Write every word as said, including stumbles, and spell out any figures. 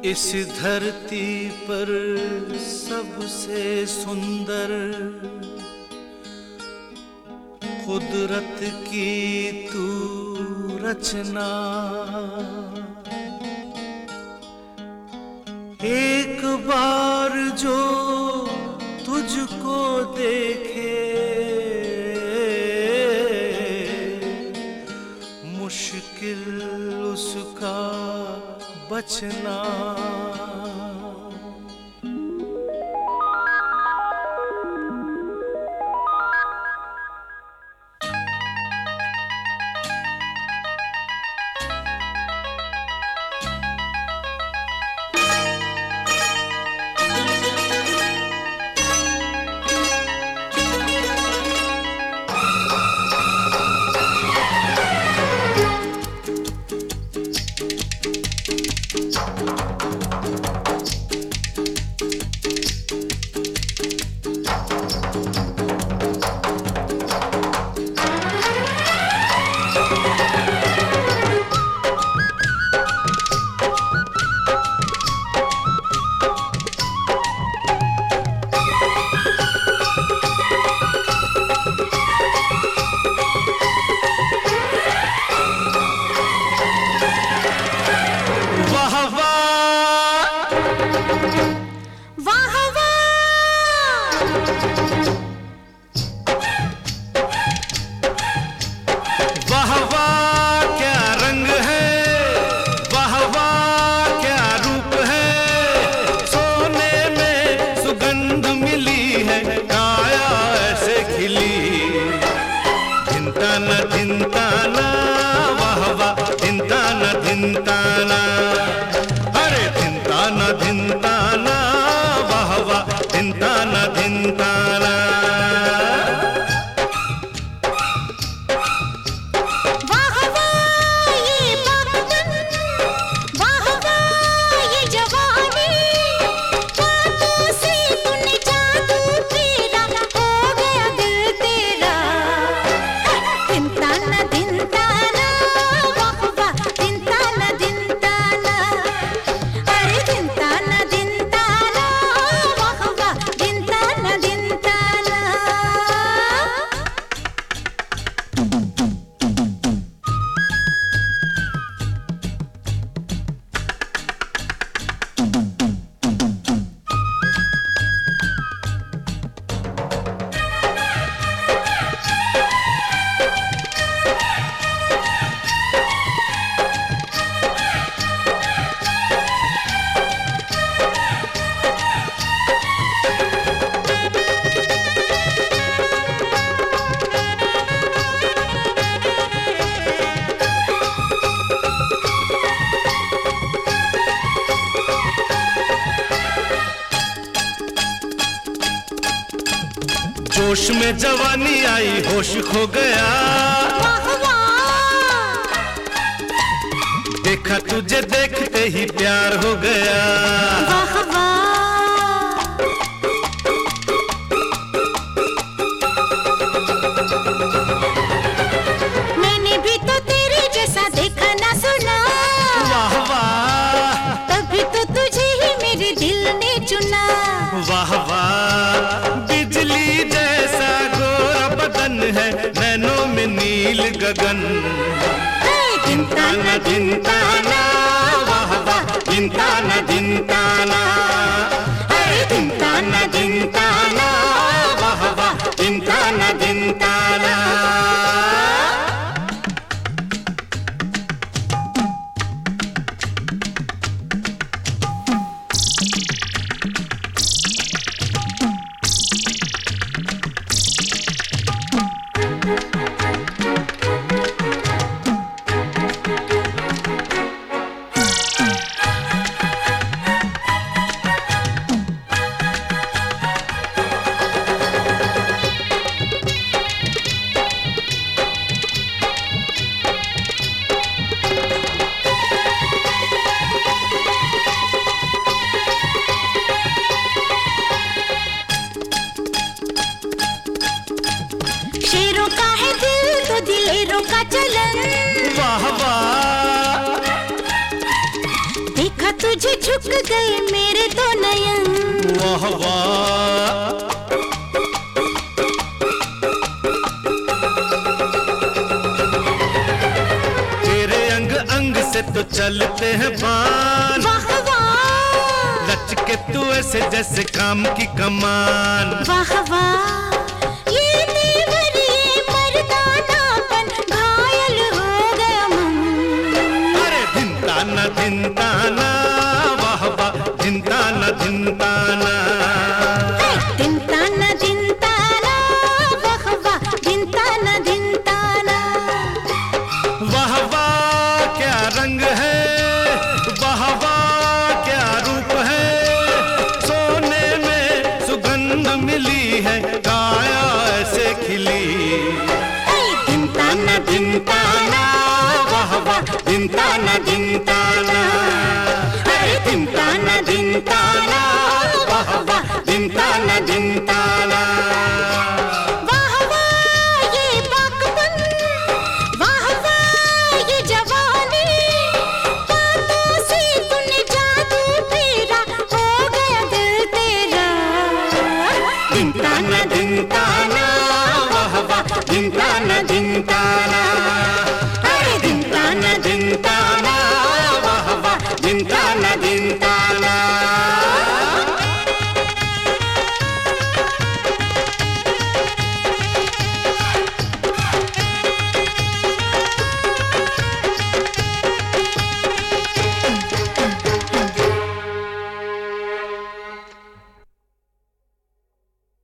इस धरती पर सबसे सुंदर कुदरत की तू रचना, एक बार जो तुझको देखे मुश्किल उसका बचना। धिंताना धिंताना वाह वाह धिंताना धिंताना, अरे धिंताना धिंताना वाह वाह धिंताना धिंताना। जोश में जवानी आई होश खो गया, देखा तुझे देखते ही प्यार हो गया। मैंने भी तो तेरे जैसा देखा ना सुना, वाह वाह तभी तो तुझे ही मेरे दिल ने चुना। वाह वाह बिजली जैसा गोरा बदन है, नैनों में नील गगन। धिंताना धिंताना वाह वाह धिंताना धिंताना, अरे धिंताना धिंताना वाह वाह धिंताना धिंताना। दिलेरों का चलन, वाह वाह देखा तुझे पे झुक गए मेरे तो नयन। वाह वाह, तेरे अंग अंग से तो चलते हैं बाण। वाह वाह, लच के तू ऐसे जैसे काम की कमान। वाह वाह, ये तेवर ये मर्दानापन, घायल हो गया मन। अरे धिनताना धिनताना, वाह वाह धिनताना धिनताना। धिनताना धिनताना, वाह वाह धिनताना धिनताना। वाह वाह क्या रंग है, वाह वाह क्या रूप है, सोने में सुगंध मिली है, काया ऐसे खिली। धिनताना धिनताना।